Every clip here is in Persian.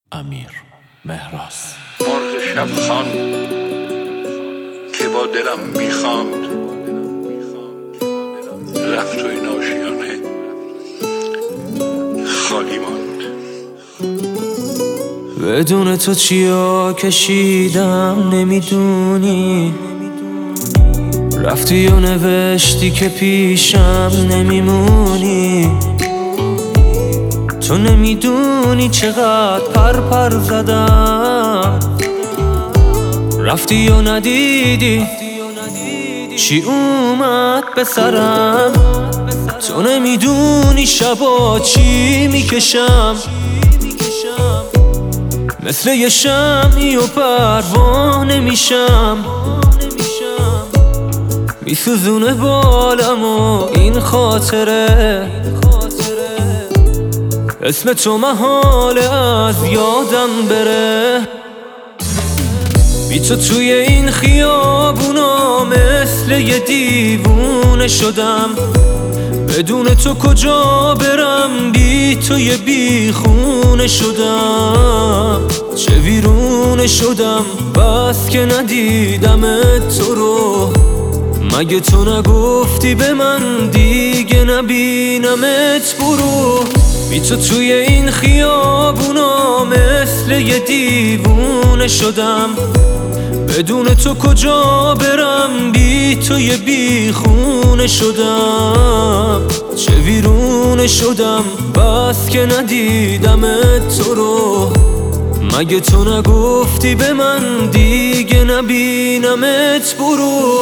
امیر مهراز. مرغ شبخوان که با دلم میخواند رفت و این آشیانه خالی ماند. بدون تو چیا کشیدم نمیدونی، رفتی و نوشتی که پیشم نمیمونی. تو نمیدونی چقدر پر زدم، رفتی و ندیدی چی اومد به سرم. تو نمیدونی شبا چی میکشم، مثل یه شمعی و پروانه میشم. میسوزونه بالم و این خاطره، اسم تو محاله از یادم بره. بی تو توی این خیابونا مثل یه دیوونه شدم. بدون تو کجا برم، بی تو یه بیخونه شدم. چه ویرونه شدم بس که ندیدمت تو رو. مگه تو نگفتی به من دیگه نبینمت؟ برو. بی تو توی این خیابونا مثل یه دیوونه شدم. بدون تو کجا برم، بی تو یه بیخونه شدم. چه ویرونه شدم بس که ندیدمت تو رو. مگه تو نگفتی به من دیگه نبینمت؟ برو.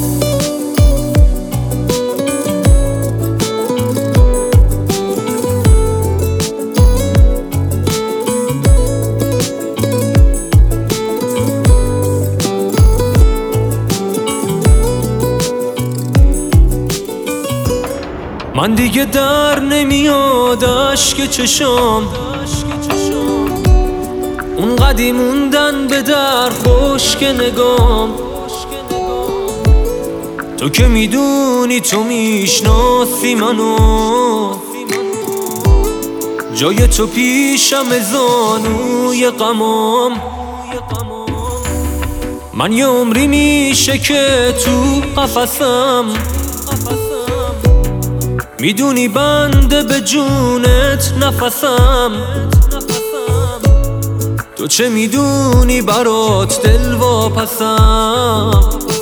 من دیگه در نمیاد اشک چشام، اون قدی موندن به در خشک نگام. تو که میدونی تو میشناسی منو، جای تو پیشم زانوی غمام. من یه عمری میشه که تو قفسم، میدونی بنده به جونت نفسم. تو چه میدونی برات دل واپسم،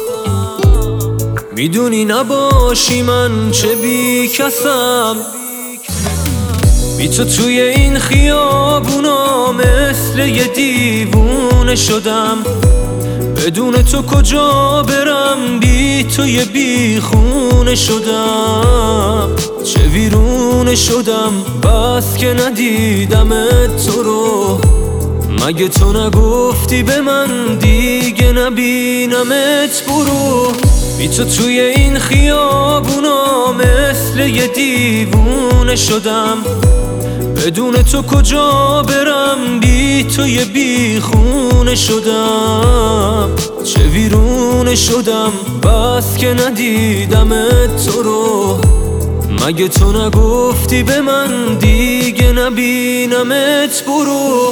میدونی نباشی من چه بی کسم. بی تو توی این خیابونا مثل یه دیوونه شدم. بدون تو کجا برم، بی تو یه بیخونه شدم. چه ویرونه شدم بس که ندیدمت تو رو. مگه تو نگفتی به من دیگه نبینمت؟ برو. بی تو توی این خیابونا مثل یه دیوونه شدم. بدون تو کجا برم، بی تو یه بیخونه شدم. چه ویرونه شدم بس که ندیدمت تو رو. مگه تو نگفتی به من دیگه نبینمت؟ برو.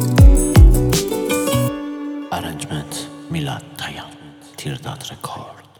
Arrangement میلاد تیام تیرداد رکورد.